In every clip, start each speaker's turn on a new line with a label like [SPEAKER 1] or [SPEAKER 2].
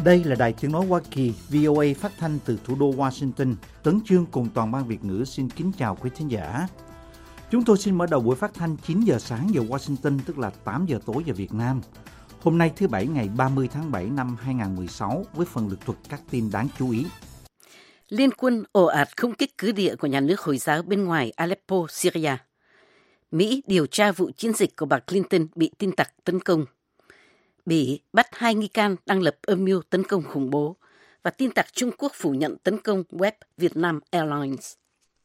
[SPEAKER 1] Đây là Đài Tiếng Nói Hoa Kỳ, VOA phát thanh từ thủ đô Washington. Tấn Chương cùng toàn ban Việt ngữ xin kính chào quý thính giả. Chúng tôi xin mở đầu buổi phát thanh 9 giờ sáng giờ Washington, tức là 8 giờ tối giờ Việt Nam. Hôm nay thứ Bảy ngày 30 tháng 7 năm 2016 với phần lược thuật các tin đáng chú ý.
[SPEAKER 2] Liên quân ồ ạt không kích cứ địa của nhà nước Hồi giáo bên ngoài Aleppo, Syria. Mỹ điều tra vụ chiến dịch của bà Clinton bị tin tặc tấn công. Bỉ bắt 2 nghi can đang lập âm mưu tấn công khủng bố. Và tin tặc Trung Quốc phủ nhận tấn công web Vietnam Airlines.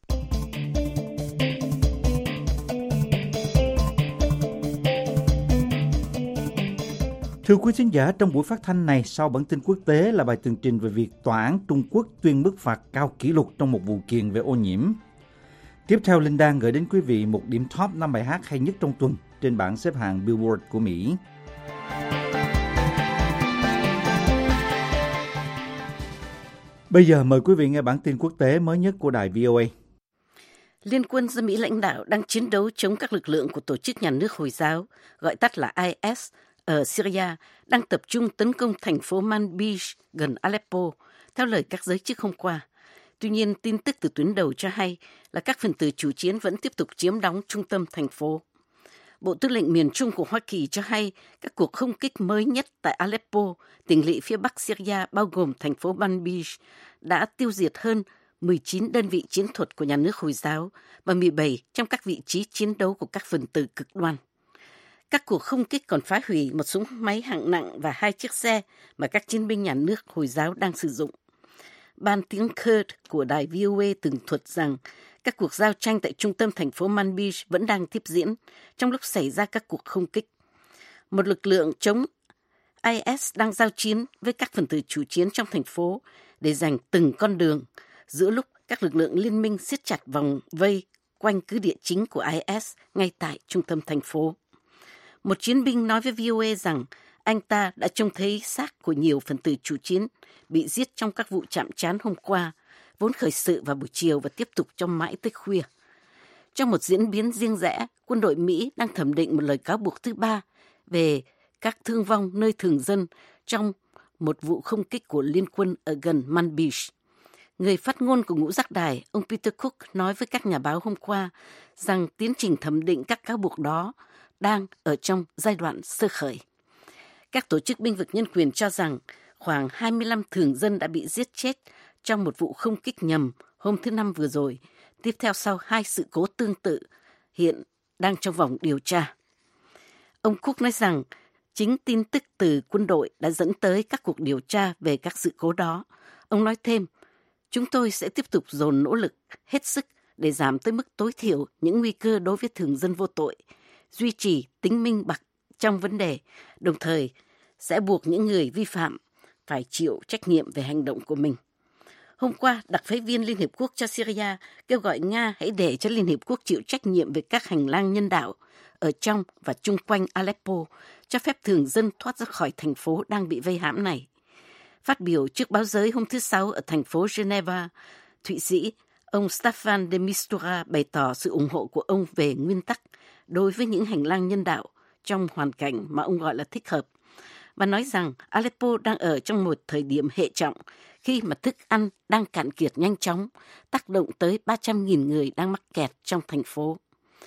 [SPEAKER 1] Thưa quý thính giả, trong buổi phát thanh này, sau bản tin quốc tế là bài tường trình về việc tòa án Trung Quốc tuyên mức phạt cao kỷ lục trong một vụ kiện về ô nhiễm. Tiếp theo, Linh Đan gửi đến quý vị một điểm top 5 bài hát hay nhất trong tuần trên bảng xếp hạng Billboard của Mỹ. Bây giờ mời quý vị nghe bản tin quốc tế mới nhất của đài VOA.
[SPEAKER 2] Liên quân do Mỹ lãnh đạo đang chiến đấu chống các lực lượng của tổ chức nhà nước Hồi giáo, gọi tắt là IS, ở Syria, đang tập trung tấn công thành phố Manbij gần Aleppo, theo lời các giới chức hôm qua. Tuy nhiên, tin tức từ tuyến đầu cho hay là các phần tử chủ chiến vẫn tiếp tục chiếm đóng trung tâm thành phố. Bộ Tư lệnh miền Trung của Hoa Kỳ cho hay các cuộc không kích mới nhất tại Aleppo, tỉnh lỵ phía bắc Syria bao gồm thành phố Manbij, đã tiêu diệt hơn 19 đơn vị chiến thuật của nhà nước Hồi giáo và 17 trong các vị trí chiến đấu của các phần tử cực đoan. Các cuộc không kích còn phá hủy một súng máy hạng nặng và 2 chiếc xe mà các chiến binh nhà nước Hồi giáo đang sử dụng. Ban tiếng Kurd của đài VOA tường thuật rằng các cuộc giao tranh tại trung tâm thành phố Manbij vẫn đang tiếp diễn trong lúc xảy ra các cuộc không kích. Một lực lượng chống IS đang giao chiến với các phần tử chủ chiến trong thành phố để giành từng con đường, giữa lúc các lực lượng liên minh siết chặt vòng vây quanh cứ địa chính của IS ngay tại trung tâm thành phố. Một chiến binh nói với VOA rằng anh ta đã trông thấy xác của nhiều phần tử chủ chiến bị giết trong các vụ chạm trán hôm qua, vốn khởi sự vào buổi chiều và tiếp tục cho mãi tới khuya. Trong một diễn biến riêng rẽ, quân đội Mỹ đang thẩm định một lời cáo buộc thứ ba về các thương vong nơi thường dân trong một vụ không kích của liên quân ở gần Manbij. Người phát ngôn của ngũ giác đài, ông Peter Cook nói với các nhà báo hôm qua rằng tiến trình thẩm định các cáo buộc đó đang ở trong giai đoạn sơ khởi. Các tổ chức bênh vực nhân quyền cho rằng khoảng 25 thường dân đã bị giết chết trong một vụ không kích nhầm hôm thứ Năm vừa rồi, tiếp theo sau 2 sự cố tương tự, hiện đang trong vòng điều tra. Ông Cook nói rằng chính tin tức từ quân đội đã dẫn tới các cuộc điều tra về các sự cố đó. Ông nói thêm, chúng tôi sẽ tiếp tục dồn nỗ lực hết sức để giảm tới mức tối thiểu những nguy cơ đối với thường dân vô tội, duy trì tính minh bạch trong vấn đề, đồng thời sẽ buộc những người vi phạm phải chịu trách nhiệm về hành động của mình. Hôm qua, đặc phái viên Liên Hiệp Quốc cho Syria kêu gọi Nga hãy để cho Liên Hiệp Quốc chịu trách nhiệm về các hành lang nhân đạo ở trong và chung quanh Aleppo, cho phép thường dân thoát ra khỏi thành phố đang bị vây hãm này. Phát biểu trước báo giới hôm thứ Sáu ở thành phố Geneva, Thụy Sĩ, ông Staffan de Mistura bày tỏ sự ủng hộ của ông về nguyên tắc đối với những hành lang nhân đạo trong hoàn cảnh mà ông gọi là thích hợp, và nói rằng Aleppo đang ở trong một thời điểm hệ trọng khi mà thức ăn đang cạn kiệt nhanh chóng, tác động tới 300.000 người đang mắc kẹt trong thành phố.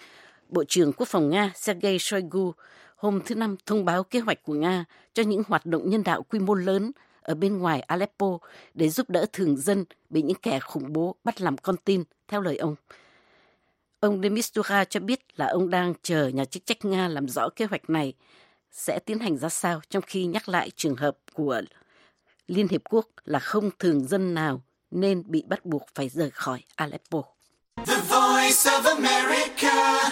[SPEAKER 2] Bộ trưởng Quốc phòng Nga Sergei Shoigu hôm thứ Năm thông báo kế hoạch của Nga cho những hoạt động nhân đạo quy mô lớn ở bên ngoài Aleppo để giúp đỡ thường dân bị những kẻ khủng bố bắt làm con tin, theo lời ông. Ông de Mistura cho biết là ông đang chờ nhà chức trách Nga làm rõ kế hoạch này sẽ tiến hành ra sao, trong khi nhắc lại trường hợp của Liên Hiệp Quốc là không thường dân nào nên bị bắt buộc phải rời khỏi Aleppo.
[SPEAKER 3] The Voice of America,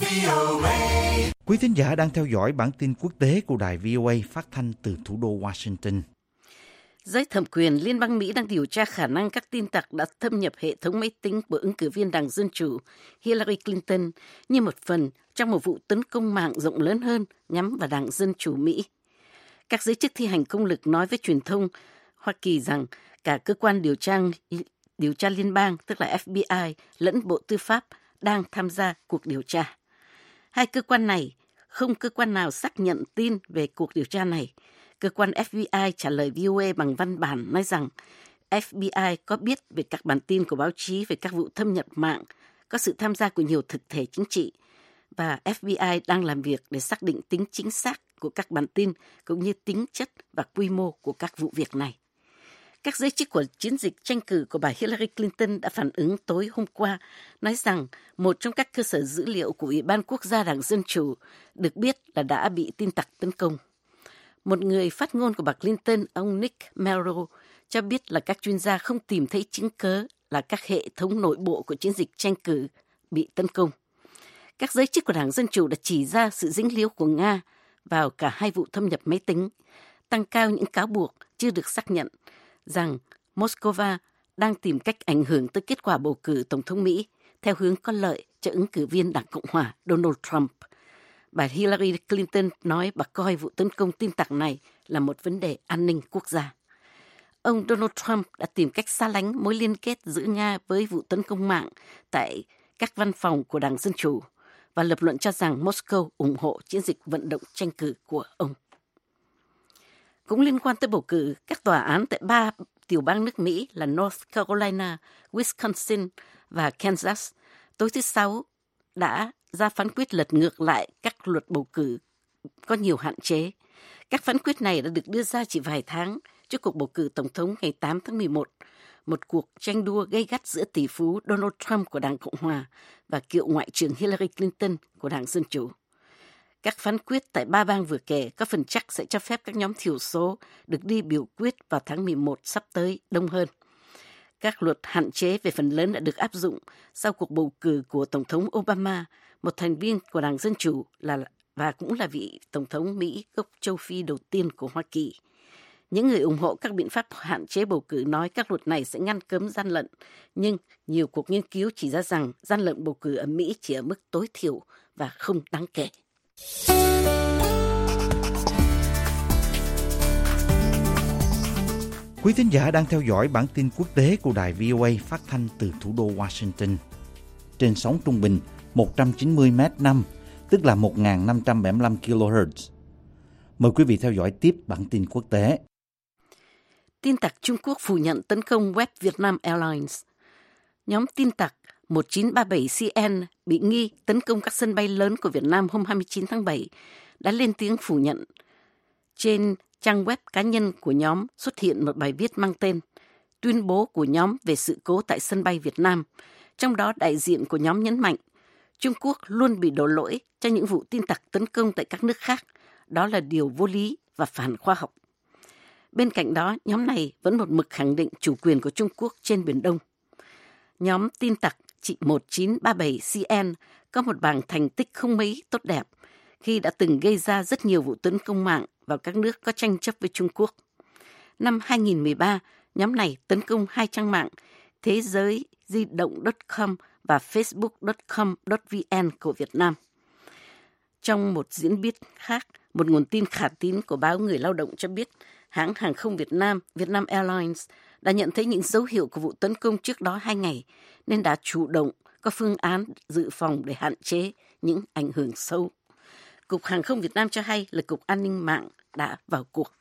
[SPEAKER 3] VOA.
[SPEAKER 1] Quý thính giả đang theo dõi bản tin quốc tế của đài VOA phát thanh từ thủ đô Washington.
[SPEAKER 2] Giới thẩm quyền Liên bang Mỹ đang điều tra khả năng các tin tặc đã thâm nhập hệ thống máy tính của ứng cử viên Đảng Dân Chủ Hillary Clinton như một phần trong một vụ tấn công mạng rộng lớn hơn nhắm vào Đảng Dân Chủ Mỹ. Các giới chức thi hành công lực nói với truyền thông Hoa Kỳ rằng cả cơ quan điều tra liên bang, tức là FBI, lẫn Bộ Tư pháp đang tham gia cuộc điều tra. Hai cơ quan này, không cơ quan nào xác nhận tin về cuộc điều tra này. Cơ quan FBI trả lời VOA bằng văn bản nói rằng FBI có biết về các bản tin của báo chí về các vụ thâm nhập mạng, có sự tham gia của nhiều thực thể chính trị, và FBI đang làm việc để xác định tính chính xác của các bản tin cũng như tính chất và quy mô của các vụ việc này. Các giới chức của chiến dịch tranh cử của bà Hillary Clinton đã phản ứng tối hôm qua, nói rằng một trong các cơ sở dữ liệu của Ủy ban Quốc gia Đảng Dân Chủ được biết là đã bị tin tặc tấn công. Một người phát ngôn của bà Clinton, ông Nick Melro, cho biết là các chuyên gia không tìm thấy chứng cớ là các hệ thống nội bộ của chiến dịch tranh cử bị tấn công. Các giới chức của Đảng Dân Chủ đã chỉ ra sự dính líu của Nga vào cả hai vụ thâm nhập máy tính, tăng cao những cáo buộc chưa được xác nhận rằng Moscow đang tìm cách ảnh hưởng tới kết quả bầu cử Tổng thống Mỹ theo hướng có lợi cho ứng cử viên Đảng Cộng hòa Donald Trump. Bà Hillary Clinton nói bà coi vụ tấn công tin tặc này là một vấn đề an ninh quốc gia. Ông Donald Trump đã tìm cách xa lánh mối liên kết giữa Nga với vụ tấn công mạng tại các văn phòng của Đảng Dân Chủ và lập luận cho rằng Moscow ủng hộ chiến dịch vận động tranh cử của ông. Cũng liên quan tới bầu cử, các tòa án tại 3 tiểu bang nước Mỹ là North Carolina, Wisconsin và Kansas tối thứ Sáu đã ra phán quyết lật ngược lại các luật bầu cử có nhiều hạn chế. Các phán quyết này đã được đưa ra chỉ vài tháng trước cuộc bầu cử Tổng thống ngày 8 tháng 11, một cuộc tranh đua gay gắt giữa tỷ phú Donald Trump của Đảng Cộng hòa và cựu Ngoại trưởng Hillary Clinton của Đảng Dân Chủ. Các phán quyết tại 3 bang vừa kể có phần chắc sẽ cho phép các nhóm thiểu số được đi biểu quyết vào tháng 11 sắp tới đông hơn. Các luật hạn chế về phần lớn đã được áp dụng sau cuộc bầu cử của Tổng thống Obama, một thành viên của Đảng Dân Chủ và cũng là vị Tổng thống Mỹ gốc châu Phi đầu tiên của Hoa Kỳ. Những người ủng hộ các biện pháp hạn chế bầu cử nói các luật này sẽ ngăn cấm gian lận, nhưng nhiều cuộc nghiên cứu chỉ ra rằng gian lận bầu cử ở Mỹ chỉ ở mức tối thiểu và không đáng kể.
[SPEAKER 1] Quý thính giả đang theo dõi bản tin quốc tế của đài VOA phát thanh từ thủ đô Washington. Trên sóng trung bình 190 m/năm, tức là 1.575 kHz. Mời quý vị theo dõi tiếp bản tin quốc tế.
[SPEAKER 2] Tin tặc Trung Quốc phủ nhận tấn công web Vietnam Airlines. Nhóm tin tặc 1937CN bị nghi tấn công các sân bay lớn của Việt Nam hôm 29 tháng 7 đã lên tiếng phủ nhận. Trên trang web cá nhân của nhóm xuất hiện một bài viết mang tên Tuyên bố của nhóm về sự cố tại sân bay Việt Nam. Trong đó đại diện của nhóm nhấn mạnh Trung Quốc luôn bị đổ lỗi cho những vụ tin tặc tấn công tại các nước khác. Đó là điều vô lý và phản khoa học. Bên cạnh đó, nhóm này vẫn một mực khẳng định chủ quyền của Trung Quốc trên Biển Đông. Nhóm tin tặc 1937CN có một bảng thành tích không mấy tốt đẹp khi đã từng gây ra rất nhiều vụ tấn công mạng vào các nước có tranh chấp với Trung Quốc. Năm 2013, nhóm này tấn công 2 trang mạng thế giới di động.com và facebook.com.vn của Việt Nam. Trong một diễn biến khác, một nguồn tin khả tín của báo Người Lao động cho biết hãng hàng không Việt Nam, Vietnam Airlines, đã nhận thấy những dấu hiệu của vụ tấn công trước đó 2 ngày, nên đã chủ động có phương án dự phòng để hạn chế những ảnh hưởng xấu. Cục Hàng không Việt Nam cho hay là Cục An ninh mạng đã vào cuộc.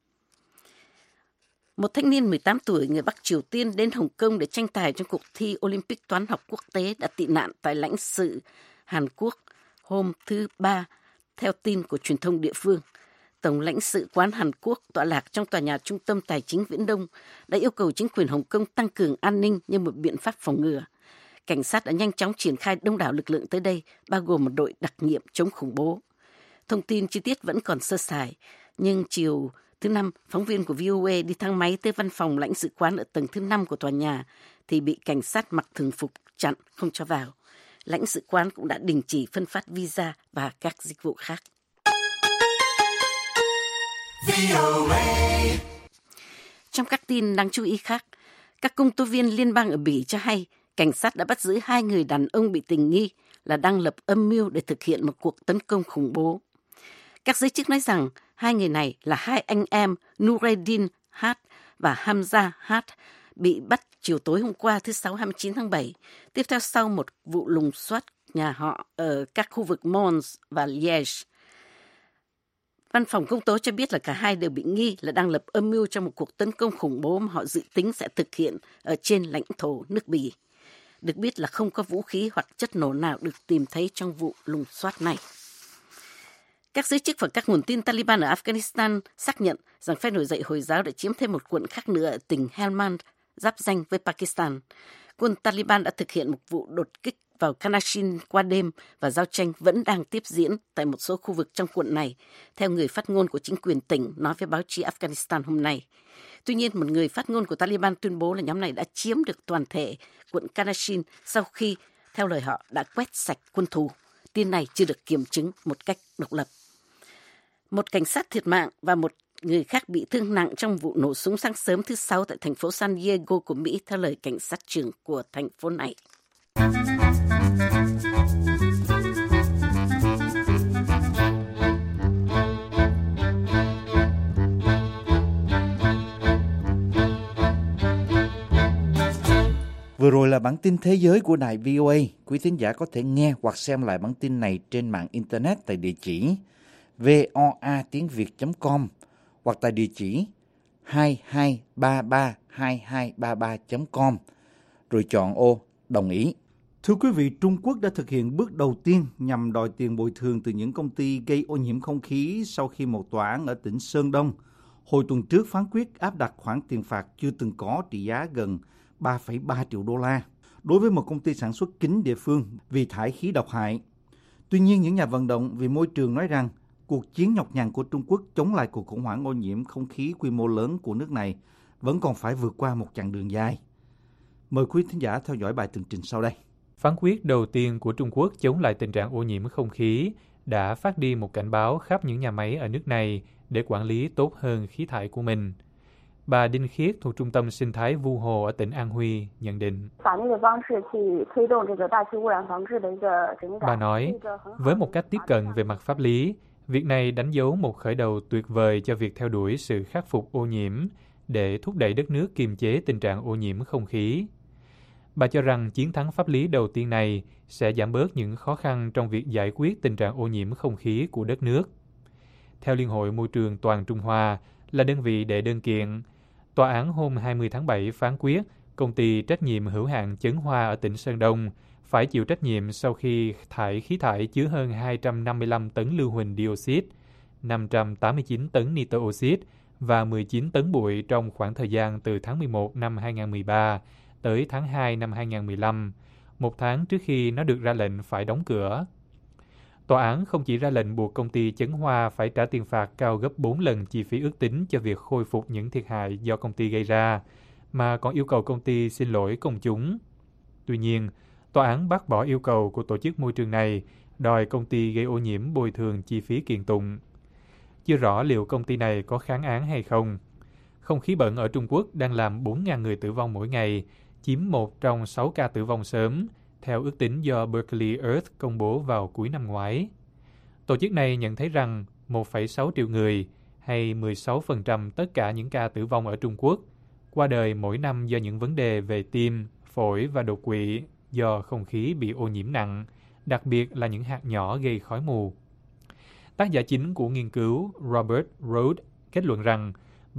[SPEAKER 2] Một thanh niên 18 tuổi người Bắc Triều Tiên đến Hồng Kông để tranh tài trong cuộc thi Olympic toán học quốc tế đã tị nạn tại lãnh sự Hàn Quốc hôm thứ Ba, theo tin của truyền thông địa phương. Tổng lãnh sự quán Hàn Quốc tọa lạc trong tòa nhà Trung tâm Tài chính Viễn Đông đã yêu cầu chính quyền Hồng Kông tăng cường an ninh như một biện pháp phòng ngừa. Cảnh sát đã nhanh chóng triển khai đông đảo lực lượng tới đây, bao gồm một đội đặc nhiệm chống khủng bố. Thông tin chi tiết vẫn còn sơ sài, nhưng chiều thứ Năm, phóng viên của VOA đi thang máy tới văn phòng lãnh sự quán ở tầng thứ 5 của tòa nhà thì bị cảnh sát mặc thường phục chặn không cho vào. Lãnh sự quán cũng đã đình chỉ phân phát visa và các dịch vụ khác. Trong các tin đáng chú ý khác, các công tố viên liên bang ở Bỉ cho hay cảnh sát đã bắt giữ 2 người đàn ông bị tình nghi là đang lập âm mưu để thực hiện một cuộc tấn công khủng bố. Các giới chức nói rằng 2 người này là 2 anh em Nureddin H. và Hamza H. bị bắt chiều tối hôm qua thứ Sáu 29 tháng 7, tiếp theo sau một vụ lùng soát nhà họ ở các khu vực Mons và Liège. Văn phòng công tố cho biết là cả hai đều bị nghi là đang lập âm mưu trong một cuộc tấn công khủng bố mà họ dự tính sẽ thực hiện ở trên lãnh thổ nước Bỉ. Được biết là không có vũ khí hoặc chất nổ nào được tìm thấy trong vụ lùng soát này. Các giới chức và các nguồn tin Taliban ở Afghanistan xác nhận rằng phe nổi dậy Hồi giáo đã chiếm thêm một quận khác nữa ở tỉnh Helmand, giáp ranh với Pakistan. Quân Taliban đã thực hiện một vụ đột kích vào Karachi qua đêm và giao tranh vẫn đang tiếp diễn tại một số khu vực trong quận này, theo người phát ngôn của chính quyền tỉnh nói với báo chí Afghanistan hôm nay. Tuy nhiên, một người phát ngôn của Taliban tuyên bố là nhóm này đã chiếm được toàn thể quận Karachi sau khi, theo lời họ, đã quét sạch quân thù. Tin này chưa được kiểm chứng một cách độc lập. Một cảnh sát thiệt mạng và một người khác bị thương nặng trong vụ nổ súng sáng sớm thứ Sáu tại thành phố San Diego của Mỹ, theo lời cảnh sát trưởng của thành phố này.
[SPEAKER 1] Vừa rồi là bản tin thế giới của đài VOA. Quý thính giả có thể nghe hoặc xem lại bản tin này trên mạng Internet tại địa chỉ voatiengviet.com hoặc tại địa chỉ 22332233.com rồi chọn ô đồng ý. Thưa quý vị, Trung Quốc đã thực hiện bước đầu tiên nhằm đòi tiền bồi thường từ những công ty gây ô nhiễm không khí sau khi một tòa án ở tỉnh Sơn Đông hồi tuần trước phán quyết áp đặt khoản tiền phạt chưa từng có trị giá gần 3,3 triệu đô la đối với một công ty sản xuất kính địa phương vì thải khí độc hại. Tuy nhiên, những nhà vận động vì môi trường nói rằng cuộc chiến nhọc nhằn của Trung Quốc chống lại cuộc khủng hoảng ô nhiễm không khí quy mô lớn của nước này vẫn còn phải vượt qua một chặng đường dài. Mời quý thính giả theo dõi bài tường trình sau đây.
[SPEAKER 4] Phán quyết đầu tiên của Trung Quốc chống lại tình trạng ô nhiễm không khí đã phát đi một cảnh báo khắp những nhà máy ở nước này để quản lý tốt hơn khí thải của mình. Bà Đinh Khiết thuộc Trung tâm Sinh thái Vu Hồ ở tỉnh An Huy nhận định. Bà nói, với một cách tiếp cận về mặt pháp lý, việc này đánh dấu một khởi đầu tuyệt vời cho việc theo đuổi sự khắc phục ô nhiễm để thúc đẩy đất nước kiềm chế tình trạng ô nhiễm không khí. Bà cho rằng chiến thắng pháp lý đầu tiên này sẽ giảm bớt những khó khăn trong việc giải quyết tình trạng ô nhiễm không khí của đất nước. Theo Liên hội Môi trường Toàn Trung Hoa là đơn vị đệ đơn kiện, tòa án hôm 20 tháng 7 phán quyết công ty trách nhiệm hữu hạn Chấn Hoa ở tỉnh Sơn Đông phải chịu trách nhiệm sau khi thải khí thải chứa hơn 255 tấn lưu huỳnh dioxide, 589 tấn nitơ oxide và 19 tấn bụi trong khoảng thời gian từ tháng 11 năm 2013 tới tháng 2 năm 2015, một tháng trước khi nó được ra lệnh phải đóng cửa. Tòa án không chỉ ra lệnh buộc công ty Chấn Hoa phải trả tiền phạt cao gấp 4 lần chi phí ước tính cho việc khôi phục những thiệt hại do công ty gây ra, mà còn yêu cầu công ty xin lỗi công chúng. Tuy nhiên, tòa án bác bỏ yêu cầu của tổ chức môi trường này đòi công ty gây ô nhiễm bồi thường chi phí kiện tụng. Chưa rõ liệu công ty này có kháng án hay không. Không khí bẩn ở Trung Quốc đang làm 4.000 người tử vong mỗi ngày, chiếm 1 trong 6 ca tử vong sớm, theo ước tính do Berkeley Earth công bố vào cuối năm ngoái. Tổ chức này nhận thấy rằng 1,6 triệu người, hay 16% tất cả những ca tử vong ở Trung Quốc, qua đời mỗi năm do những vấn đề về tim, phổi và đột quỵ do không khí bị ô nhiễm nặng, đặc biệt là những hạt nhỏ gây khói mù. Tác giả chính của nghiên cứu Robert Roth kết luận rằng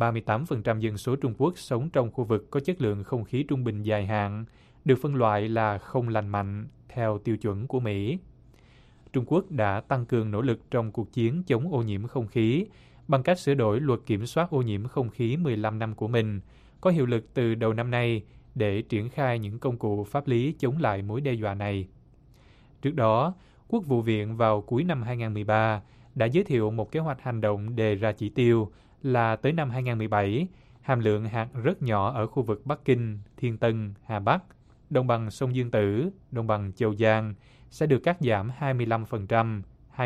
[SPEAKER 4] 38% dân số Trung Quốc sống trong khu vực có chất lượng không khí trung bình dài hạn, được phân loại là không lành mạnh theo tiêu chuẩn của Mỹ. Trung Quốc đã tăng cường nỗ lực trong cuộc chiến chống ô nhiễm không khí bằng cách sửa đổi luật kiểm soát ô nhiễm không khí 15 năm của mình, có hiệu lực từ đầu năm nay để triển khai những công cụ pháp lý chống lại mối đe dọa này. Trước đó, Quốc vụ viện vào cuối năm 2013 đã giới thiệu một kế hoạch hành động đề ra chỉ tiêu là tới năm 2017, hàm lượng hạt rất nhỏ ở khu vực Bắc Kinh, Thiên Tân, Hà Bắc, đồng bằng sông Dương Tử, đồng bằng Châu Giang sẽ được cắt giảm 25%,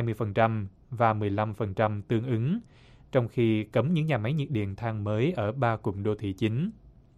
[SPEAKER 4] 20% và 15% tương ứng, trong khi cấm những nhà máy nhiệt điện than mới ở 3 cụm đô thị chính.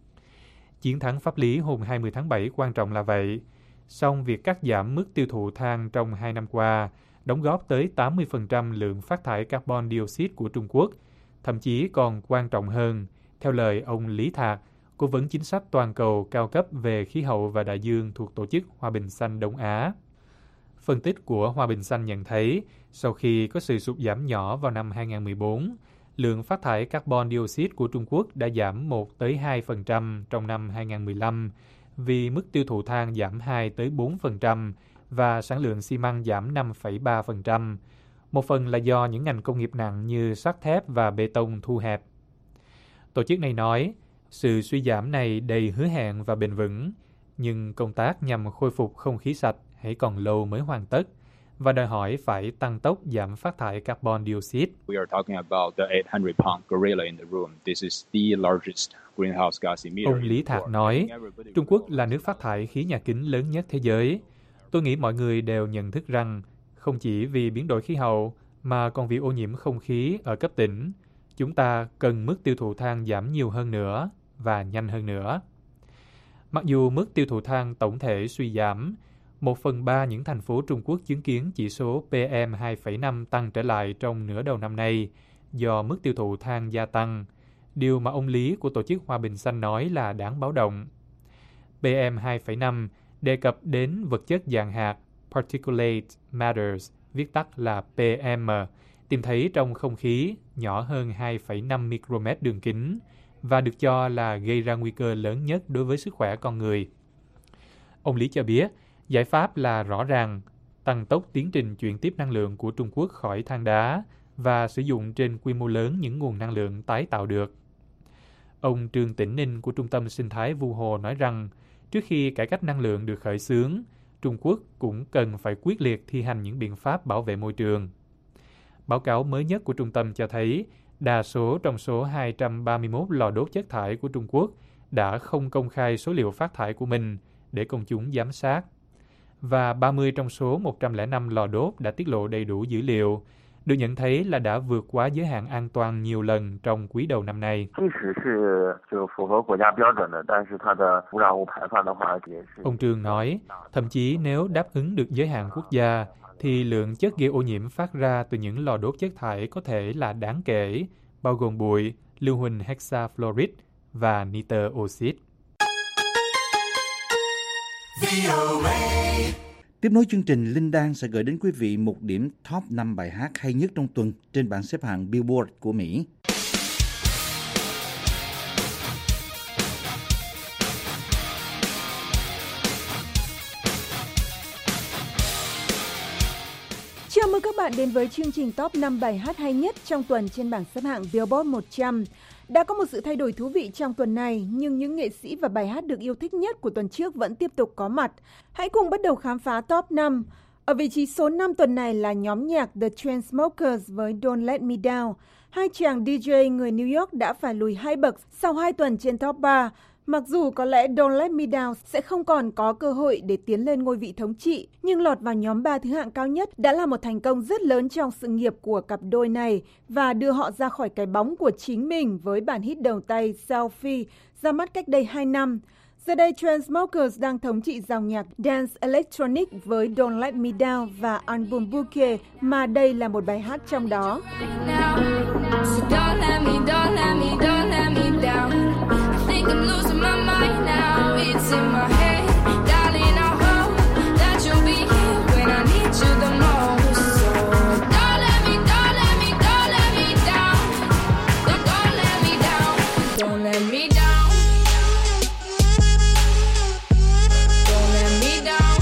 [SPEAKER 4] Chiến thắng pháp lý hôm 20 tháng 7 quan trọng là vậy, song việc cắt giảm mức tiêu thụ than trong 2 năm qua đóng góp tới 80% lượng phát thải carbon dioxide của Trung Quốc, thậm chí còn quan trọng hơn, theo lời ông Lý Thạc, Cố vấn chính sách toàn cầu cao cấp về khí hậu và đại dương thuộc Tổ chức Hòa bình Xanh Đông Á. Phân tích của Hòa Bình Xanh nhận thấy, sau khi có sự sụt giảm nhỏ vào năm 2014, lượng phát thải carbon dioxide của Trung Quốc đã giảm 1-2% trong năm 2015, vì mức tiêu thụ than giảm 2-4% và sản lượng xi măng giảm 5,3%. Một phần là do những ngành công nghiệp nặng như sắt thép và bê tông thu hẹp. Tổ chức này nói, sự suy giảm này đầy hứa hẹn và bền vững, nhưng công tác nhằm khôi phục không khí sạch hãy còn lâu mới hoàn tất và đòi hỏi phải tăng tốc giảm phát thải carbon dioxide. Ông Lý Thạc nói, Trung Quốc là nước phát thải khí nhà kính lớn nhất thế giới. Tôi nghĩ mọi người đều nhận thức rằng, không chỉ vì biến đổi khí hậu, mà còn vì ô nhiễm không khí ở cấp tỉnh, chúng ta cần mức tiêu thụ than giảm nhiều hơn nữa và nhanh hơn nữa. Mặc dù mức tiêu thụ than tổng thể suy giảm, 1/3 những thành phố Trung Quốc chứng kiến chỉ số PM2,5 tăng trở lại trong nửa đầu năm nay do mức tiêu thụ than gia tăng, điều mà ông Lý của Tổ chức Hòa Bình Xanh nói là đáng báo động. PM2,5 đề cập đến vật chất dạng hạt Particulate Matters, viết tắt là PM, tìm thấy trong không khí nhỏ hơn 2,5 micromet đường kính và được cho là gây ra nguy cơ lớn nhất đối với sức khỏe con người. Ông Lý cho biết, giải pháp là rõ ràng, tăng tốc tiến trình chuyển tiếp năng lượng của Trung Quốc khỏi than đá và sử dụng trên quy mô lớn những nguồn năng lượng tái tạo được. Ông Trương Tĩnh Ninh của Trung tâm Sinh thái Vu Hồ nói rằng, trước khi cải cách năng lượng được khởi xướng, Trung Quốc cũng cần phải quyết liệt thi hành những biện pháp bảo vệ môi trường. Báo cáo mới nhất của trung tâm cho thấy, đa số trong số 231 lò đốt chất thải của Trung Quốc đã không công khai số liệu phát thải của mình để công chúng giám sát. Và 30 trong số 105 lò đốt đã tiết lộ đầy đủ dữ liệu, được nhận thấy là đã vượt quá giới hạn an toàn nhiều lần trong quý đầu năm nay. Ông Trương nói, thậm chí nếu đáp ứng được giới hạn quốc gia, thì lượng chất gây ô nhiễm phát ra từ những lò đốt chất thải có thể là đáng kể, bao gồm bụi, lưu huỳnh hexafluoride và nitơ oxide.
[SPEAKER 1] Tiếp nối chương trình, Linh Đan sẽ gửi đến quý vị một điểm top 5 bài hát hay nhất trong tuần trên bảng xếp hạng Billboard của Mỹ.
[SPEAKER 5] Chào mừng các bạn đến với chương trình top 5 bài hát hay nhất trong tuần trên bảng xếp hạng Billboard 100. Đã có một sự thay đổi thú vị trong tuần này, nhưng những nghệ sĩ và bài hát được yêu thích nhất của tuần trước vẫn tiếp tục có mặt. Hãy cùng bắt đầu khám phá top 5. Ở vị trí số 5 tuần này là nhóm nhạc The Chainsmokers với Don't Let Me Down. Hai chàng DJ người New York đã phải lùi 2 bậc sau 2 tuần trên top 3. Mặc dù có lẽ Don't Let Me Down sẽ không còn có cơ hội để tiến lên ngôi vị thống trị, nhưng lọt vào nhóm 3 thứ hạng cao nhất đã là một thành công rất lớn trong sự nghiệp của cặp đôi này và đưa họ ra khỏi cái bóng của chính mình với bản hit đầu tay Selfie ra mắt cách đây 2 năm. Giờ đây Chainsmokers đang thống trị dòng nhạc Dance Electronic với Don't Let Me Down và album Bouquet, mà đây là một bài hát trong đó.
[SPEAKER 6] I'm losing my mind now, it's in my head. Darling, I hope that you'll be here when I need you the most. So don't let me down. Don't let me down. Don't let me down. Don't let me down. Don't let me down.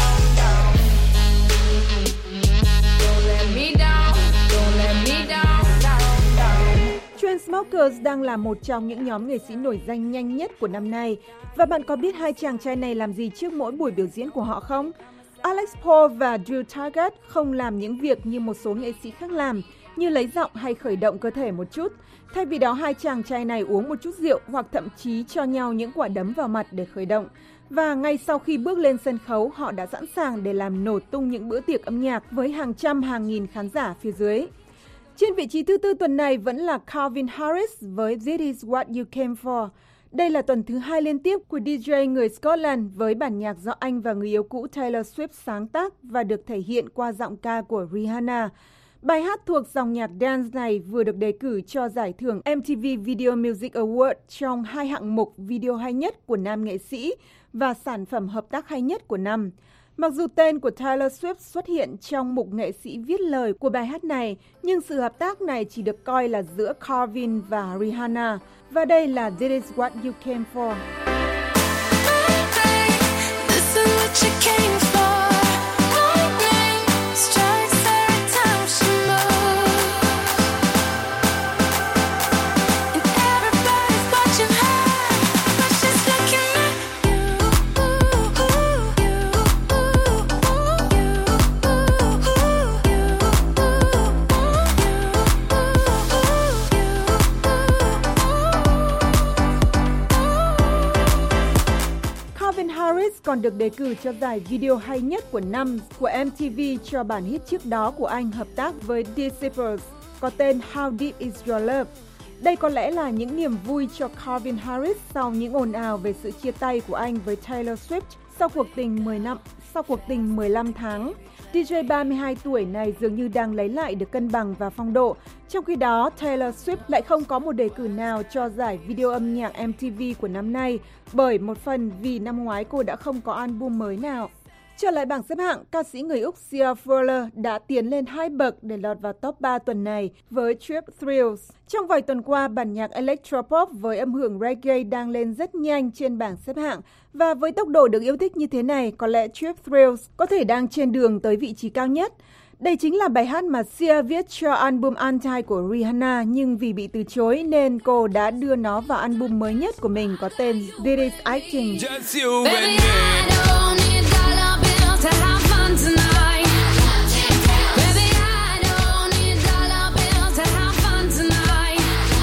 [SPEAKER 6] Don't let me down. Don't let me down.
[SPEAKER 5] Chainsmokers đang là một trong những nhóm nghệ sĩ nổi danh nhanh nhất của năm nay. Và bạn có biết hai chàng trai này làm gì trước mỗi buổi biểu diễn của họ không? Alex Paul và Drew Taggart không làm những việc như một số nghệ sĩ khác làm, như lấy giọng hay khởi động cơ thể một chút. Thay vì đó, hai chàng trai này uống một chút rượu hoặc thậm chí cho nhau những quả đấm vào mặt để khởi động. Và ngay sau khi bước lên sân khấu, họ đã sẵn sàng để làm nổ tung những bữa tiệc âm nhạc với hàng trăm hàng nghìn khán giả phía dưới. Trên vị trí thứ tư tuần này vẫn là Calvin Harris với This Is What You Came For. Đây là tuần thứ 2 liên tiếp của DJ người Scotland với bản nhạc do anh và người yêu cũ Taylor Swift sáng tác và được thể hiện qua giọng ca của Rihanna. Bài hát thuộc dòng nhạc dance này vừa được đề cử cho giải thưởng MTV Video Music Award trong 2 hạng mục video hay nhất của nam nghệ sĩ và sản phẩm hợp tác hay nhất của năm. Mặc dù tên của Taylor Swift xuất hiện trong mục nghệ sĩ viết lời của bài hát này, nhưng sự hợp tác này chỉ được coi là giữa Calvin và Rihanna. Và đây là This Is What You Came For. Còn được đề cử cho giải video hay nhất của năm của MTV cho bản hit trước đó của anh hợp tác với Disciples có tên How Deep Is Your Love. Đây có lẽ là những niềm vui cho Calvin Harris sau những ồn ào về sự chia tay của anh với Taylor Swift sau cuộc tình 15 tháng. DJ 32 tuổi này dường như đang lấy lại được cân bằng và phong độ. Trong khi đó, Taylor Swift lại không có một đề cử nào cho giải video âm nhạc MTV của năm nay, bởi một phần vì năm ngoái cô đã không có album mới nào. Trở lại bảng xếp hạng, ca sĩ người Úc Sia Furler đã tiến lên 2 bậc để lọt vào top 3 tuần này với Cheap Thrills. Trong vài tuần qua, bản nhạc electropop với âm hưởng reggae đang lên rất nhanh trên bảng xếp hạng. Và với tốc độ được yêu thích như thế này, có lẽ Cheap Thrills có thể đang trên đường tới vị trí cao nhất. Đây chính là bài hát mà Sia viết cho album Anti của Rihanna, nhưng vì bị từ chối nên cô đã đưa nó vào album mới nhất của mình có tên This Is Acting. To have fun tonight. Baby, I don't need dollar bills to have fun tonight.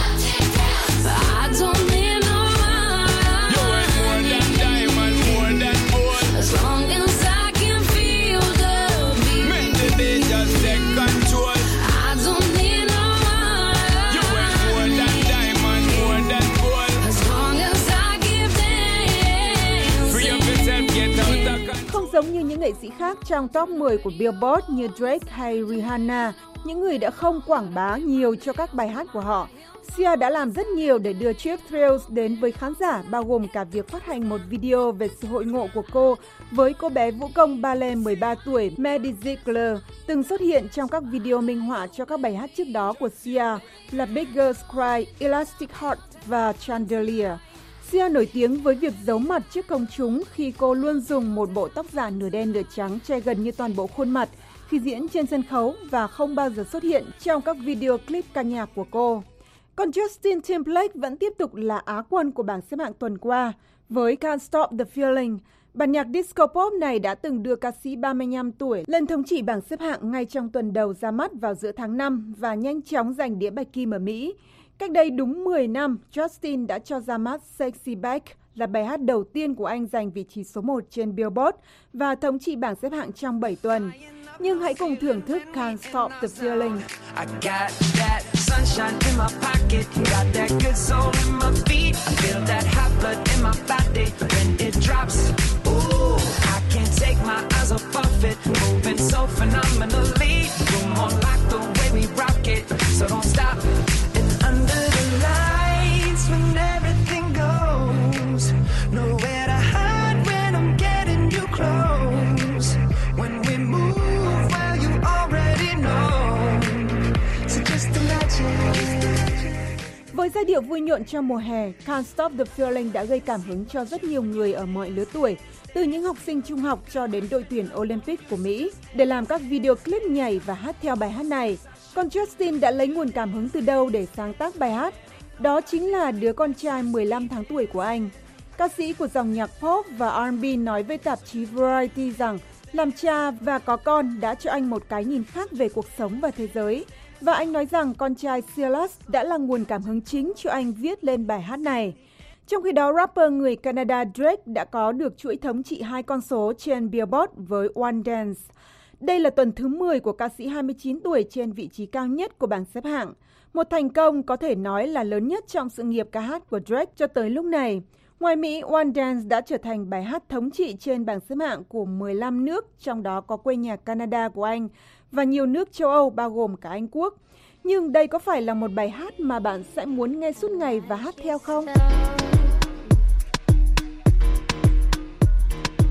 [SPEAKER 5] But I don't need no money. You ain't more than diamond, more than gold. As long as I can feel the beat. Make the day just take control. I don't need no money. You ain't more than diamond, more than gold. As long as I give them. Free up yourself, get out of control. Không giống như những nghệ sĩ khác trong top 10 của Billboard như Drake hay Rihanna, những người đã không quảng bá nhiều cho các bài hát của họ, Sia đã làm rất nhiều để đưa Cheap Thrills đến với khán giả, bao gồm cả việc phát hành một video về sự hội ngộ của cô với cô bé vũ công ballet 13 tuổi Maddie Ziegler, từng xuất hiện trong các video minh họa cho các bài hát trước đó của Sia là Big Girls Cry, Elastic Heart và Chandelier. Sia nổi tiếng với việc giấu mặt trước công chúng khi cô luôn dùng một bộ tóc giả nửa đen nửa trắng che gần như toàn bộ khuôn mặt khi diễn trên sân khấu và không bao giờ xuất hiện trong các video clip ca nhạc của cô. Còn Justin Timberlake vẫn tiếp tục là Á quân của bảng xếp hạng tuần qua với Can't Stop the Feeling. Bản nhạc disco pop này đã từng đưa ca sĩ 35 tuổi lên thống trị bảng xếp hạng ngay trong tuần đầu ra mắt vào giữa tháng 5 và nhanh chóng giành đĩa bạch kim ở Mỹ. Cách đây đúng 10 năm, Justin đã cho ra mắt Sexy Back là bài hát đầu tiên của anh giành vị trí số 1 trên Billboard và thống trị bảng xếp hạng trong 7 tuần. Nhưng hãy cùng thưởng thức Can't Stop the Feeling. Sunshine in my pocket, got that good soul in my feet. I feel that hot blood in my body when it drops. Ooh, I can't take my eyes off of it, moving so phenomenally. You're more like the way we rock it, so don't stop. And under the lights, when everything goes, nowhere to hide when I'm getting you close. When we move, well, you already know. Với giai điệu vui nhộn trong mùa hè, Can't Stop the Feeling đã gây cảm hứng cho rất nhiều người ở mọi lứa tuổi, từ những học sinh trung học cho đến đội tuyển Olympic của Mỹ, để làm các video clip nhảy và hát theo bài hát này. Còn Justin đã lấy nguồn cảm hứng từ đâu để sáng tác bài hát? Đó chính là đứa con trai 15 tháng tuổi của anh. Ca sĩ của dòng nhạc pop và R&B nói với tạp chí Variety rằng làm cha và có con đã cho anh một cái nhìn khác về cuộc sống và thế giới. Và anh nói rằng con trai Silas đã là nguồn cảm hứng chính cho anh viết lên bài hát này. Trong khi đó, rapper người Canada Drake đã có được chuỗi thống trị 2 con số trên Billboard với One Dance. Đây là tuần thứ 10 của ca sĩ 29 tuổi trên vị trí cao nhất của bảng xếp hạng. Một thành công có thể nói là lớn nhất trong sự nghiệp ca hát của Drake cho tới lúc này. Ngoài Mỹ, One Dance đã trở thành bài hát thống trị trên bảng xếp hạng của 15 nước, trong đó có quê nhà Canada của anh, và nhiều nước châu Âu bao gồm cả Anh Quốc. Nhưng đây có phải là một bài hát mà bạn sẽ muốn nghe suốt ngày và hát theo không?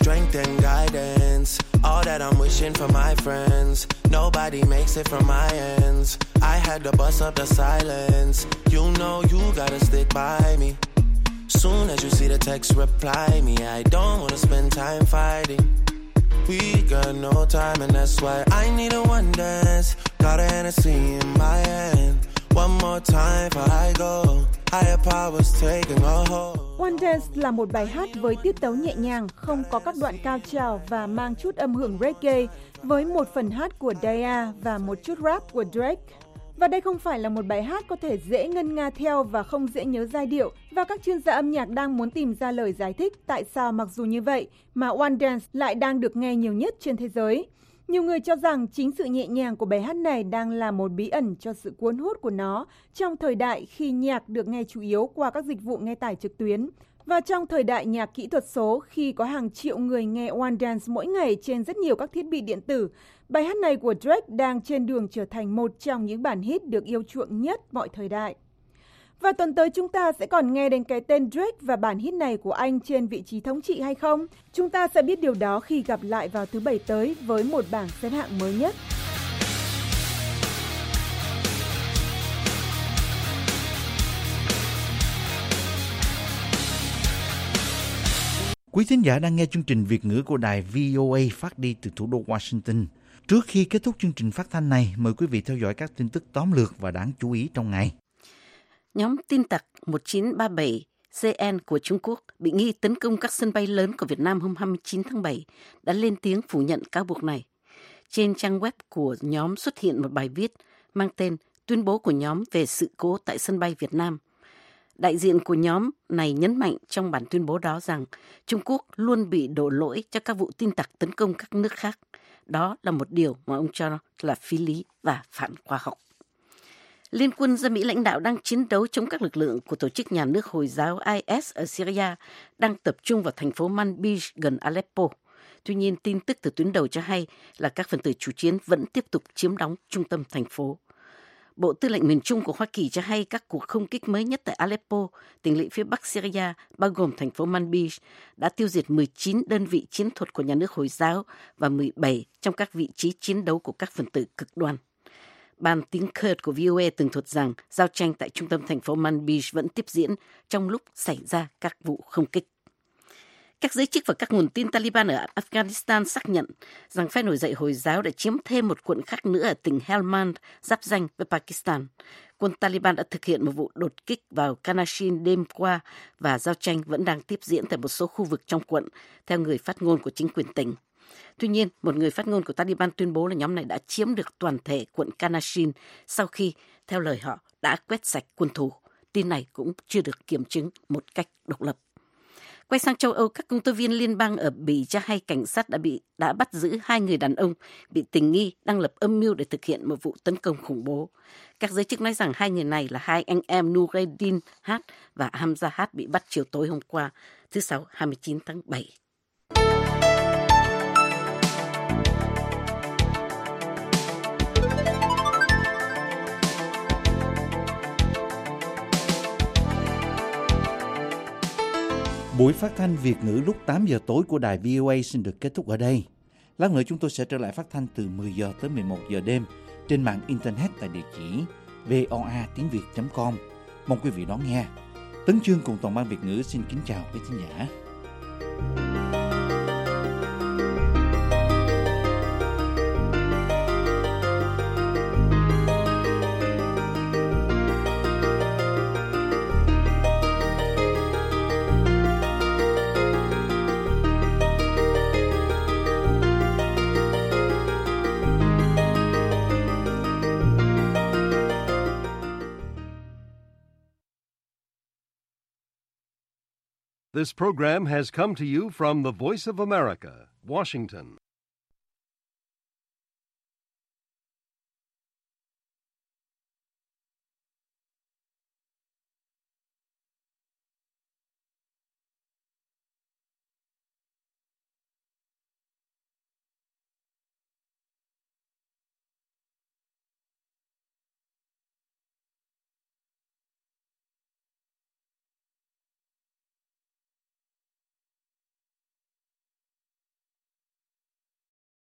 [SPEAKER 7] strength and guidance. All that I'm wishing for my friends. Nobody makes it from my ends. I had to bust up the silence. You know you gotta stick by me. Soon as you see the text, reply me. I don't wanna spend time fighting. We got no time and that's why I need a one dance. Got a Hennessy in my hand. One more time before I go. Higher powers taking a hold.
[SPEAKER 5] One Dance là một bài hát với tiết tấu nhẹ nhàng, không có các đoạn cao trào và mang chút âm hưởng reggae với một phần hát của Daya và một chút rap của Drake. Và đây không phải là một bài hát có thể dễ ngân nga theo và không dễ nhớ giai điệu, và các chuyên gia âm nhạc đang muốn tìm ra lời giải thích tại sao mặc dù như vậy mà One Dance lại đang được nghe nhiều nhất trên thế giới. Nhiều người cho rằng chính sự nhẹ nhàng của bài hát này đang là một bí ẩn cho sự cuốn hút của nó trong thời đại khi nhạc được nghe chủ yếu qua các dịch vụ nghe tải trực tuyến. Và trong thời đại nhạc kỹ thuật số, khi có hàng triệu người nghe One Dance mỗi ngày trên rất nhiều các thiết bị điện tử, bài hát này của Drake đang trên đường trở thành một trong những bản hit được yêu chuộng nhất mọi thời đại. Và tuần tới chúng ta sẽ còn nghe đến cái tên Drake và bản hit này của anh trên vị trí thống trị hay không? Chúng ta sẽ biết điều đó khi gặp lại vào thứ Bảy tới với một bảng xếp hạng mới nhất.
[SPEAKER 1] Quý thính giả đang nghe chương trình Việt ngữ của đài VOA phát đi từ thủ đô Washington. Trước khi kết thúc chương trình phát thanh này, mời quý vị theo dõi các tin tức tóm lược và đáng chú ý trong ngày.
[SPEAKER 2] Nhóm tin tặc 1937 CN của Trung Quốc bị nghi tấn công các sân bay lớn của Việt Nam hôm 29 tháng 7 đã lên tiếng phủ nhận cáo buộc này. Trên trang web của nhóm xuất hiện một bài viết mang tên Tuyên bố của nhóm về sự cố tại sân bay Việt Nam. Đại diện của nhóm này nhấn mạnh trong bản tuyên bố đó rằng Trung Quốc luôn bị đổ lỗi cho các vụ tin tặc tấn công các nước khác. Đó là một điều mà ông cho là phi lý và phản khoa học. Liên quân do Mỹ lãnh đạo đang chiến đấu chống các lực lượng của tổ chức nhà nước Hồi giáo IS ở Syria đang tập trung vào thành phố Manbij gần Aleppo. Tuy nhiên, tin tức từ tuyến đầu cho hay là các phần tử chủ chiến vẫn tiếp tục chiếm đóng trung tâm thành phố. Bộ Tư lệnh miền Trung của Hoa Kỳ cho hay các cuộc không kích mới nhất tại Aleppo, tỉnh lỵ phía Bắc Syria, bao gồm thành phố Manbij, đã tiêu diệt 19 đơn vị chiến thuật của nhà nước Hồi giáo và 17 trong các vị trí chiến đấu của các phần tử cực đoan. Ban tiếng Kurd của VOA tường thuật rằng giao tranh tại trung tâm thành phố Manbij vẫn tiếp diễn trong lúc xảy ra các vụ không kích. Các giới chức và các nguồn tin Taliban ở Afghanistan xác nhận rằng phe nổi dậy Hồi giáo đã chiếm thêm một quận khác nữa ở tỉnh Helmand, giáp ranh với Pakistan. Quân Taliban đã thực hiện một vụ đột kích vào Kanashin đêm qua và giao tranh vẫn đang tiếp diễn tại một số khu vực trong quận, theo người phát ngôn của chính quyền tỉnh. Tuy nhiên, một người phát ngôn của Taliban tuyên bố là nhóm này đã chiếm được toàn thể quận Kanashin sau khi, theo lời họ, đã quét sạch quân thù. Tin này cũng chưa được kiểm chứng một cách độc lập. Quay sang châu Âu, các công tố viên liên bang ở Bỉ cho hay cảnh sát đã bắt giữ 2 người đàn ông bị tình nghi đang lập âm mưu để thực hiện một vụ tấn công khủng bố. Các giới chức nói rằng 2 người này là 2 anh em Nureddin H và Hamza H bị bắt chiều tối hôm qua, thứ Sáu 29 tháng 7.
[SPEAKER 1] Buổi phát thanh Việt ngữ lúc 8 giờ tối của đài VOA xin được kết thúc ở đây. Lát nữa chúng tôi sẽ trở lại phát thanh từ 10 giờ tới 11 giờ đêm trên mạng Internet tại địa chỉ voa.tiếng.com. Mong quý vị đón nghe. Tấn Chương cùng toàn ban Việt ngữ xin kính chào quý thính giả.
[SPEAKER 8] This program has come to you from the Voice of America, Washington.